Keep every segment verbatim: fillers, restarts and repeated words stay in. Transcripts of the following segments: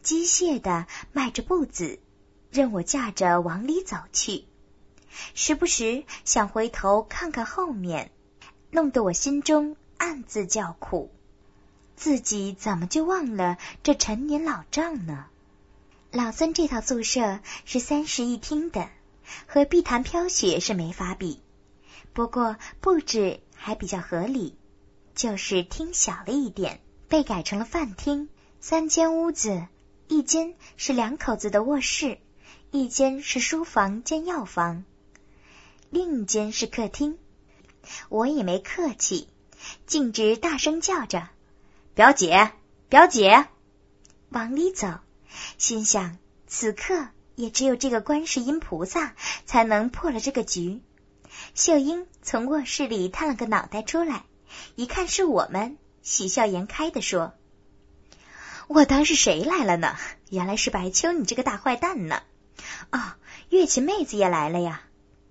机械地迈着步子，任我驾着往里走去，时不时想回头看看后面，弄得我心中暗自叫苦，自己怎么就忘了这陈年老账呢？老孙这套宿舍是三室一厅的，和碧潭飘雪是没法比，不过布置还比较合理，就是厅小了一点，被改成了饭厅。三间屋子，一间是两口子的卧室，一间是书房兼药房，另一间是客厅。我也没客气，径直大声叫着：表姐，表姐！往里走，心想此刻也只有这个观世音菩萨才能破了这个局。秀英从卧室里探了个脑袋出来，一看是我们，喜笑颜开地说：我当是谁来了呢？原来是白秋你这个大坏蛋呢！哦，月琴妹子也来了呀！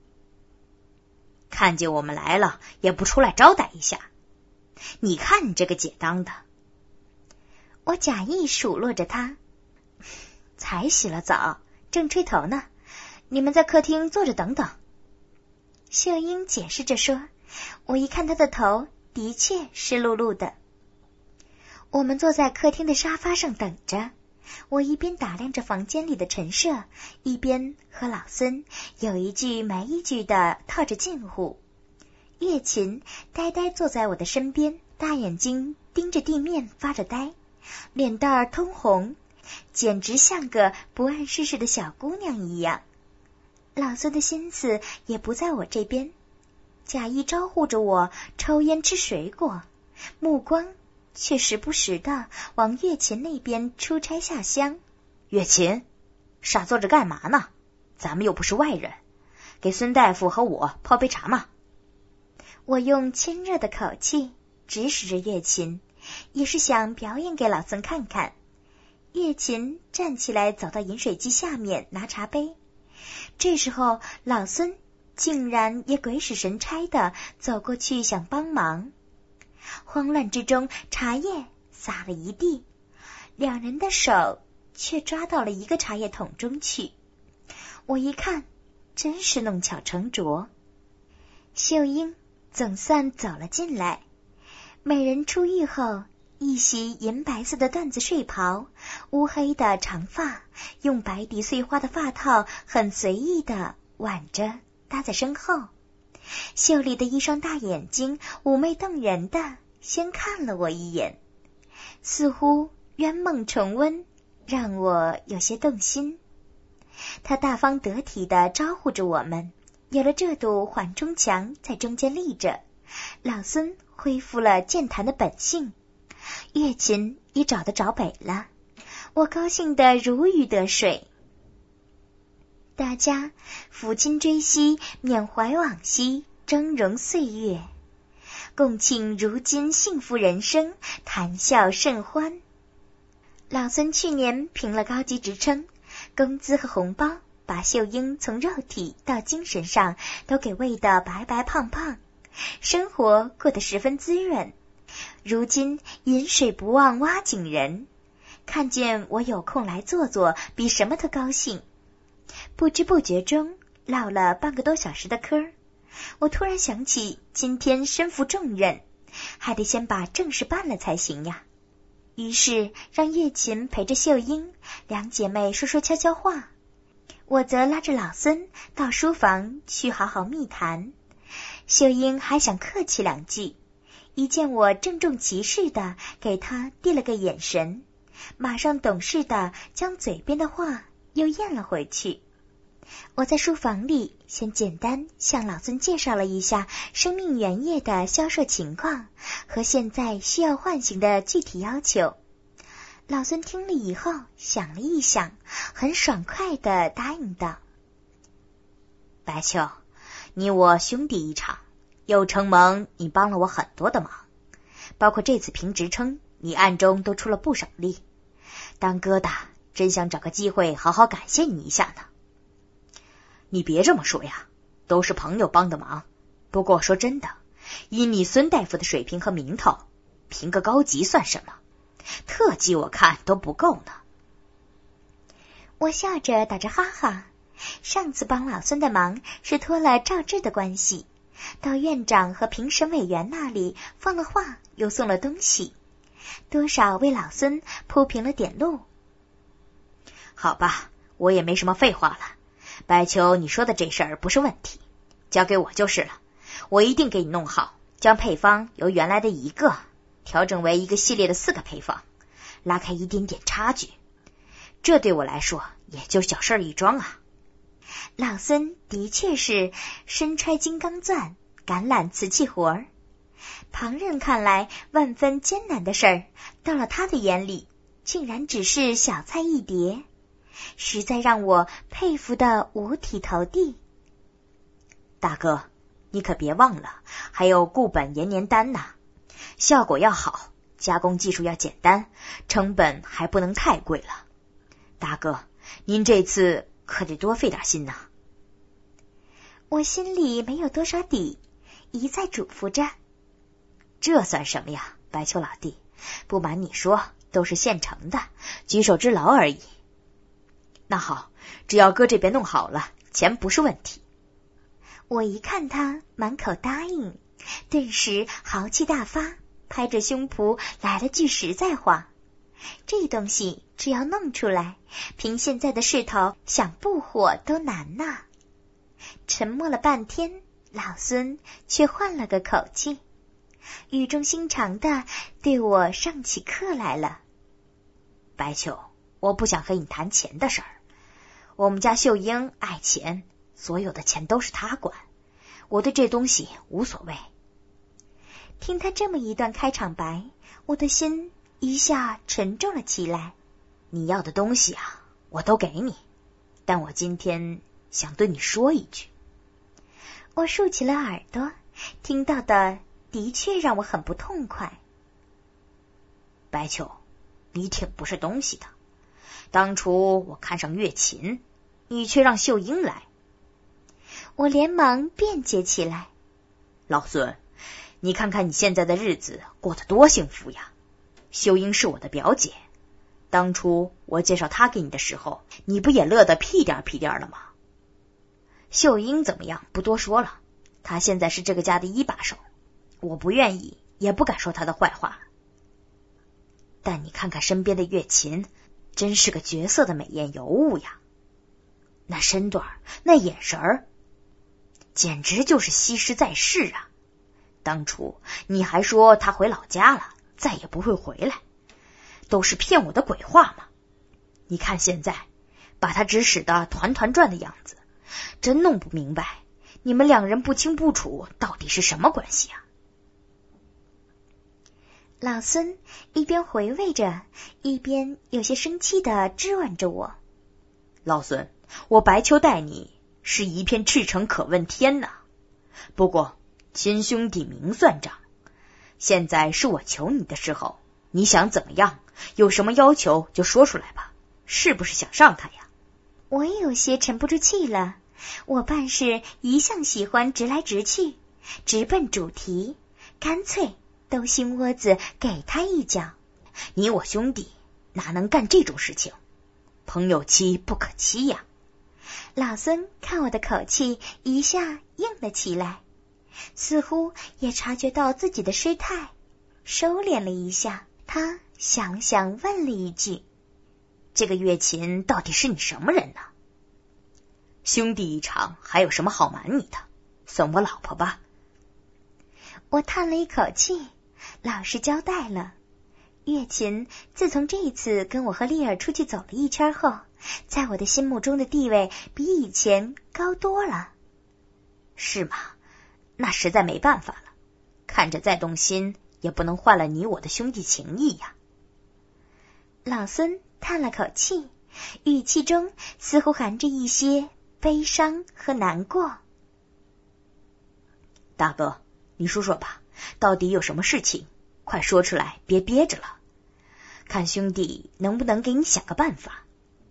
看见我们来了也不出来招待一下，你看你这个解当的！ 我假意数落着他，才洗了澡，正吹头呢，你们在客厅坐着等等。秀英解释着说，我一看她的头的确湿漉漉的。我们坐在客厅的沙发上等着，我一边打量着房间里的陈设，一边和老孙有一句没一句的套着近乎。月琴呆呆坐在我的身边，大眼睛盯着地面发着呆，脸蛋儿通红，简直像个不谙世事的小姑娘一样。老孙的心思也不在我这边，假意招呼着我抽烟吃水果，目光却时不时的往月琴那边出差下乡。 月琴，傻坐着干嘛呢？咱们又不是外人，给孙大夫和我泡杯茶嘛。 我用亲热的口气指使着月琴，也是想表演给老孙看看。月琴站起来走到饮水机下面拿茶杯，这时候老孙竟然也鬼使神差的走过去想帮忙，慌乱之中茶叶洒了一地，两人的手却抓到了一个茶叶桶中去。我一看，真是弄巧成拙。秀英总算走了进来，美人出浴后，一袭银白色的缎子睡袍，乌黑的长发用白底碎花的发套很随意的挽着搭在身后，秀丽的一双大眼睛妩媚动人的先看了我一眼，似乎冤梦重温，让我有些动心。她大方得体的招呼着我们，有了这堵缓冲墙在中间立着，老孙恢复了健谈的本性，月琴也找得着北了，我高兴得如鱼得水。大家抚今追昔，缅怀往昔，峥嵘岁月，共庆如今幸福人生，谈笑甚欢。老孙去年评了高级职称，工资和红包把秀英从肉体到精神上都给喂得白白胖胖，生活过得十分滋润。如今饮水不忘挖井人，看见我有空来坐坐，比什么都高兴。不知不觉中唠了半个多小时的嗑，我突然想起今天身负重任，还得先把正事办了才行呀。于是让月琴陪着秀英，两姐妹说说悄悄话，我则拉着老孙到书房去好好密谈。秀英还想客气两句，一见我郑重其事的给她递了个眼神，马上懂事的将嘴边的话又咽了回去。我在书房里先简单向老孙介绍了一下生命原液的销售情况和现在需要唤醒的具体要求。老孙听了以后想了一想，很爽快地答应道： 白秋，你我兄弟一场，有承蒙你帮了我很多的忙，包括这次评职称，你暗中都出了不少力，当疙瘩真想找个机会好好感谢你一下呢。你别这么说呀，都是朋友帮的忙，不过说真的，以你孙大夫的水平和名头，评个高级算什么？特级我看都不够呢。 我笑着打着哈哈，上次帮老孙的忙是托了赵志的关系，到院长和评审委员那里放了话，又送了东西，多少为老孙铺平了点路。 好吧，我也没什么废话了。白秋，你说的这事儿不是问题，交给我就是了，我一定给你弄好，将配方由原来的一个调整为一个系列的四个配方，拉开一点点差距，这对我来说也就小事一桩啊。 老孙的确是身揣金刚钻，橄榄瓷器活儿，旁人看来万分艰难的事儿，到了他的眼里竟然只是小菜一碟，实在让我佩服得五体投地。 大哥，你可别忘了还有固本延年丹呐，效果要好，加工技术要简单，成本还不能太贵了。大哥，您这次可得多费点心呐。 我心里没有多少底，一再嘱咐着。 这算什么呀，白秋老弟，不瞒你说，都是现成的，举手之劳而已。那好，只要哥这边弄好了，钱不是问题。 我一看他满口答应，顿时豪气大发，拍着胸脯来了句实在话。这东西只要弄出来，凭现在的势头，想不火都难呐。沉默了半天，老孙却换了个口气，语重心长的对我上起课来了。 白秋，我不想和你谈钱的事儿。我们家秀英爱钱，所有的钱都是她管，我对这东西无所谓。 听他这么一段开场白，我的心一下沉重了起来。 你要的东西啊，我都给你，但我今天想对你说一句。 我竖起了耳朵，听到的的确让我很不痛快。 白秋，你挺不是东西的。当初我看上月琴，你却让秀英来。 我连忙辩解起来。 老孙，你看看你现在的日子过得多幸福呀！秀英是我的表姐，当初我介绍她给你的时候，你不也乐得屁颠屁颠了吗？秀英怎么样不多说了，她现在是这个家的一把手，我不愿意也不敢说她的坏话。但你看看身边的月琴，真是个绝色的美艳尤物呀！那身段，那眼神儿，简直就是西施在世啊！当初你还说她回老家了，再也不会回来，都是骗我的鬼话嘛！你看现在，把她指使的团团转的样子，真弄不明白，你们两人不清不楚，到底是什么关系啊？ 老孙一边回味着，一边有些生气地质问着我。 老孙，我白秋待你是一片赤诚可问天呐。不过亲兄弟明算账，现在是我求你的时候，你想怎么样，有什么要求就说出来吧，是不是想上他呀？ 我也有些沉不住气了，我办事一向喜欢直来直去，直奔主题，干脆兜心窝子给他一脚。 你我兄弟哪能干这种事情？朋友妻不可欺呀！ 老孙看我的口气一下硬了起来，似乎也察觉到自己的失态，收敛了一下。他想了想问了一句： 这个月琴到底是你什么人呢？兄弟一场，还有什么好瞒你的？算我老婆吧。 我叹了一口气，老实交代了。月琴自从这一次跟我和丽儿出去走了一圈后，在我的心目中的地位比以前高多了。 是吗？那实在没办法了，看着再动心，也不能坏了你我的兄弟情谊呀。 老孙叹了口气，语气中似乎含着一些悲伤和难过。 大哥，你说说吧，到底有什么事情？快说出来，别憋着了。看兄弟能不能给你想个办法。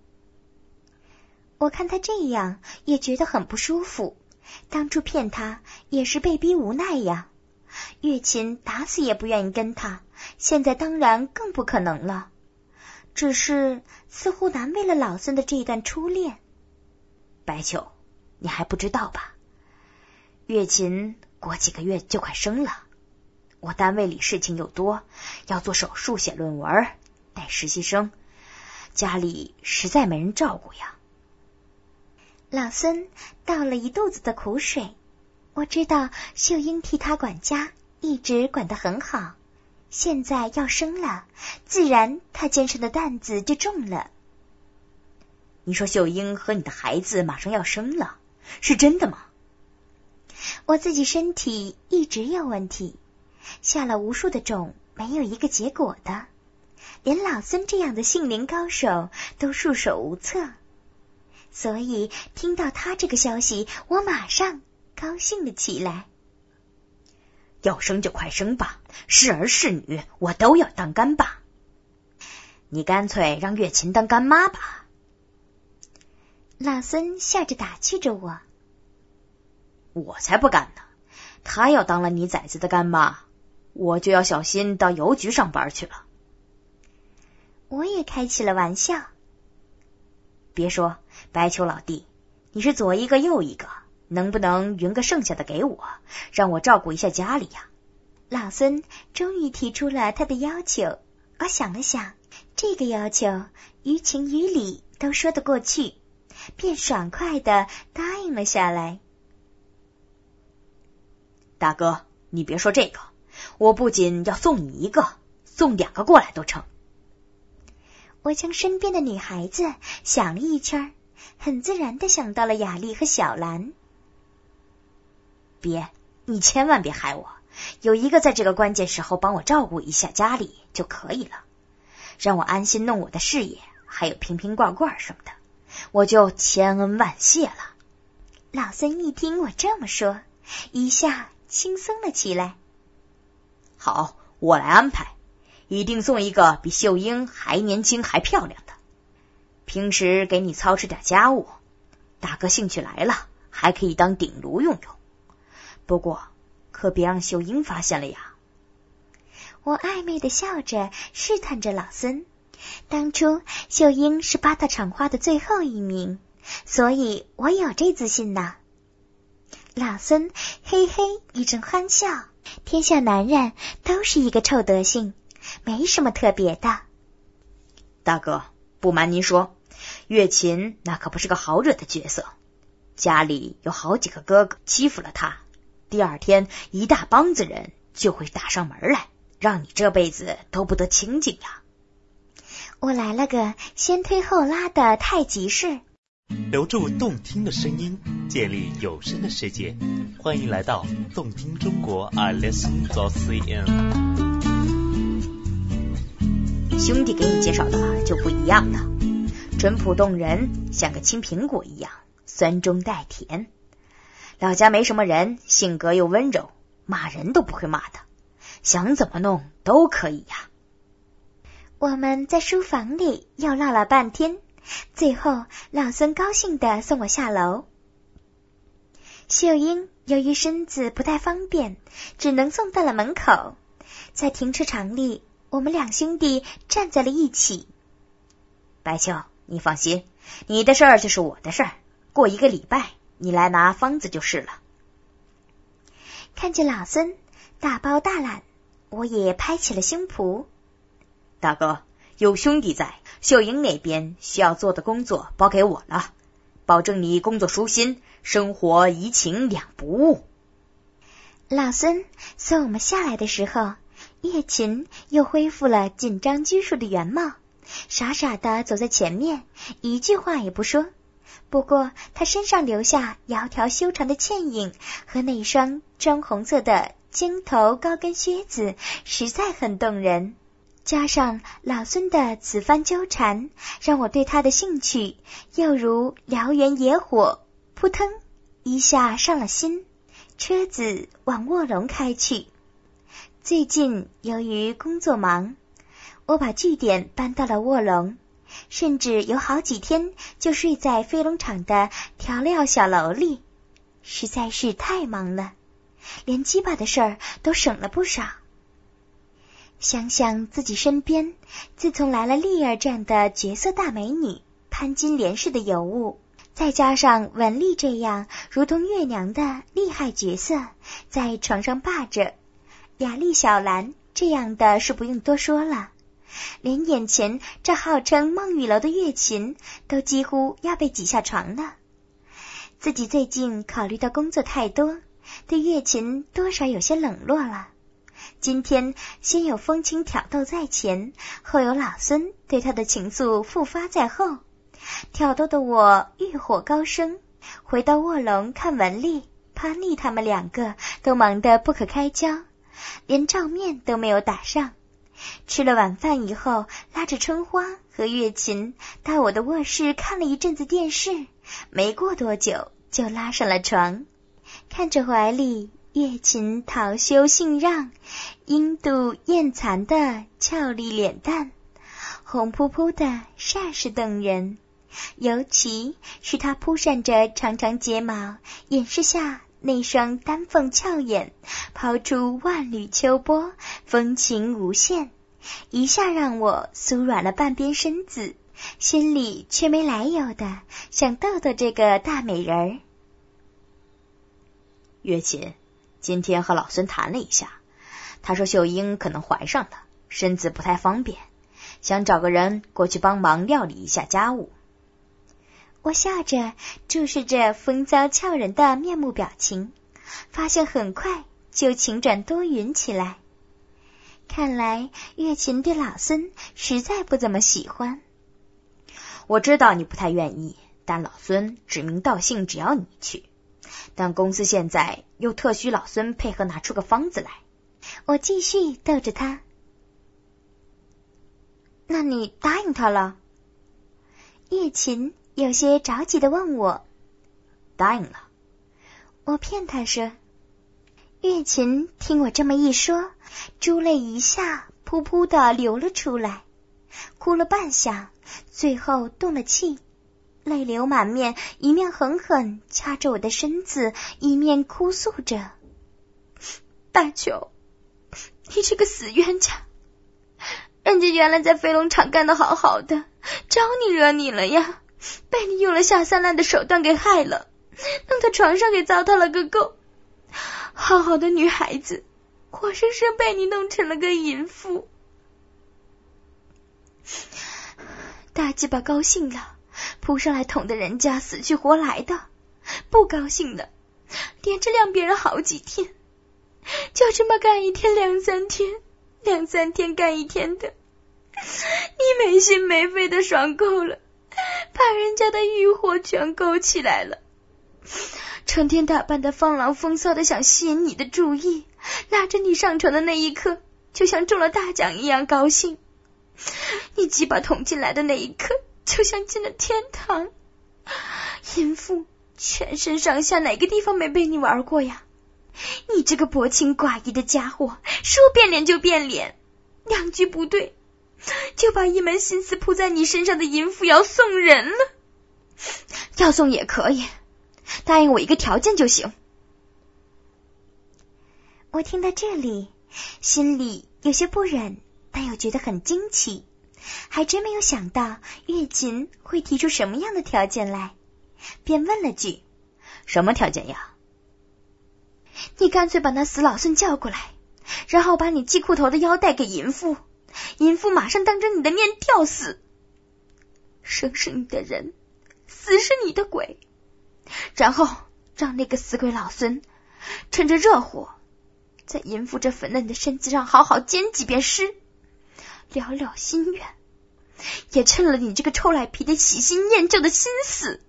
我看他这样也觉得很不舒服，当初骗他也是被逼无奈呀。月琴打死也不愿意跟他，现在当然更不可能了。 只是似乎难为了老孙的这段初恋。 白秋，你还不知道吧？月琴过几个月就快生了，我单位里事情又多，要做手术、写论文、带实习生，家里实在没人照顾呀。 老孙倒了一肚子的苦水。我知道秀英替他管家，一直管得很好，现在要生了，自然他肩上的担子就重了。 你说秀英和你的孩子马上要生了，是真的吗？ 我自己身体一直有问题，下了无数的种，没有一个结果的，连老孙这样的杏林高手都束手无策。所以听到他这个消息，我马上高兴了起来。 要生就快生吧，是儿是女我都要当干爸。你干脆让月琴当干妈吧。 老孙笑着打趣着我。 我才不干呢，他要当了你崽子的干妈，我就要小心到邮局上班去了。 我也开起了玩笑。 别说，白秋老弟，你是左一个右一个，能不能匀个剩下的给我，让我照顾一下家里呀？ 老孙终于提出了他的要求。我想了想，这个要求于情于理都说得过去，便爽快地答应了下来。 大哥，你别说这个，我不仅要送你一个，送两个过来都成。 我将身边的女孩子想了一圈，很自然地想到了雅丽和小兰。 别，你千万别害我，有一个在这个关键时候帮我照顾一下家里就可以了，让我安心弄我的事业，还有瓶瓶罐罐什么的，我就千恩万谢了。 老孙一听我这么说，一下轻松了起来。 好，我来安排，一定送一个比秀英还年轻还漂亮的，平时给你操持点家务，大哥兴趣来了还可以当顶炉用用。不过可别让秀英发现了呀。 我暧昧地笑着试探着老孙，当初秀英是八大厂花的最后一名，所以我有这自信呢。老孙嘿嘿一阵欢笑，天下男人都是一个臭德性，没什么特别的。 大哥，不瞒您说，月琴那可不是个好惹的角色，家里有好几个哥哥欺负了他，第二天一大帮子人就会打上门来，让你这辈子都不得清静呀。 我来了个先推后拉的太极式， 留住动听的声音，建立有声的世界。欢迎来到动听中国 I listen dot C N。 兄弟给你介绍的就不一样了，淳朴动人，像个青苹果一样，酸中带甜。老家没什么人，性格又温柔，骂人都不会骂的，想怎么弄都可以呀。 我们在书房里又唠了半天，最后老孙高兴地送我下楼。秀英由于身子不太方便，只能送到了门口。在停车场里，我们两兄弟站在了一起。 白秋，你放心，你的事儿就是我的事儿，过一个礼拜你来拿方子就是了。 看见老孙大包大揽，我也拍起了胸脯。 大哥，有兄弟在，秀英那边需要做的工作包给我了，保证你工作舒心，生活怡情两不误。 老孙送我们下来的时候，月琴又恢复了紧张拘束的原貌，傻傻地走在前面，一句话也不说。不过他身上留下窈窕修长的倩影和那双砖红色的尖头高跟靴子实在很动人，加上老孙的此番纠缠，让我对他的兴趣又如燎原野火，扑腾一下上了心。车子往卧龙开去。最近由于工作忙，我把据点搬到了卧龙，甚至有好几天就睡在飞龙厂的调料小楼里，实在是太忙了，连鸡巴的事儿都省了不少。 想想自己身边自从来了丽儿这样的绝色大美女，潘金莲式的尤物，再加上文丽这样如同月娘的厉害角色在床上霸着，雅丽小兰这样的是不用多说了，连眼前这号称梦雨楼的月琴都几乎要被挤下床了。自己最近考虑到工作太多，对月琴多少有些冷落了。今天先有风情挑逗在前，后有老孙对他的情愫复发在后，挑逗的我欲火高升。回到卧龙看文丽、潘丽他们两个都忙得不可开交，连照面都没有打上。吃了晚饭以后，拉着春花和月琴到我的卧室看了一阵子电视，没过多久就拉上了床。看着怀里月琴桃羞杏让、樱度艳残的俏丽脸蛋，红扑扑的煞是动人，尤其是她铺扇着长长睫毛，掩饰下那双丹凤俏眼，抛出万缕秋波，风情无限，一下让我酥软了半边身子，心里却没来由的想逗逗这个大美人儿。 月琴，今天和老孙谈了一下，他说秀英可能怀上了，身子不太方便，想找个人过去帮忙料理一下家务。 我笑着注视着风骚俏人的面目表情，发现很快就晴转多云起来。看来月琴对老孙实在不怎么喜欢。 我知道你不太愿意，但老孙指名道姓只要你去，但公司现在又特需老孙配合拿出个方子来。 我继续逗着他。那你答应他了？月琴有些着急地问我。 答应了。 我骗他说。月琴听我这么一说，珠泪一下扑扑地流了出来，哭了半晌，最后动了气，泪流满面，一面狠狠掐着我的身子，一面哭诉着：大舅，你这个死冤家，人家原来在飞龙场干得好好的，招你惹你了呀，被你用了下三滥的手段给害了，弄到床上给糟蹋了个够。好好的女孩子，活生生被你弄成了个淫妇。大鸡巴高兴了，扑上来捅得人家死去活来的；不高兴的，连着晾别人好几天，就这么干一天两三天，两三天干一天的。你没心没肺的爽够了，把人家的欲火全勾起来了，成天打扮的放浪风骚的想吸引你的注意，拉着你上床的那一刻就像中了大奖一样高兴，你鸡巴捅进来的那一刻就像进了天堂。淫妇全身上下哪个地方没被你玩过呀？你这个薄情寡义的家伙，说变脸就变脸，两句不对就把一门心思扑在你身上的淫妇要送人了。要送也可以，答应我一个条件就行。我听到这里，心里有些不忍，但又觉得很惊奇，还真没有想到月琴会提出什么样的条件来，便问了句： 什么条件呀？ 你干脆把那死老孙叫过来，然后把你系裤头的腰带给淫妇，淫妇马上当着你的面吊死。生是你的人，死是你的鬼，然后让那个死鬼老孙趁着热火在淫妇这粉嫩的身子上好好煎几遍尸，了了心愿，也趁了你这个臭赖皮的喜新厌旧的心思。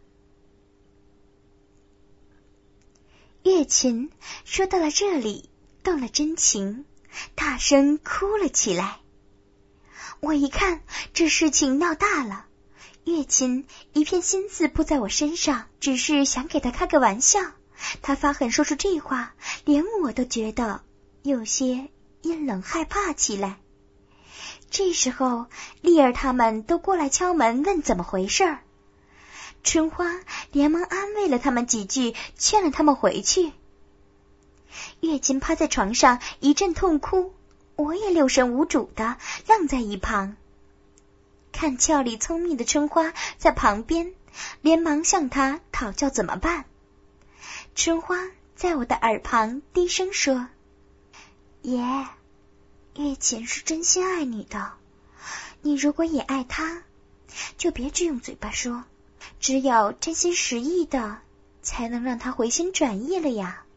月琴说到了这里，动了真情，大声哭了起来。我一看这事情闹大了，月琴一片心思扑在我身上，只是想给他开个玩笑，他发狠说出这话，连我都觉得有些阴冷害怕起来。这时候丽儿他们都过来敲门问怎么回事儿，春花连忙安慰了他们几句，劝了他们回去。月琴趴在床上一阵痛哭， 我也六神无主的愣在一旁，看俏丽聪明的春花在旁边，连忙向她讨教怎么办。春花在我的耳旁低声说：爷，月琴是真心爱你的，你如果也爱他，就别只用嘴巴说，只有真心实意的，才能让他回心转意了呀。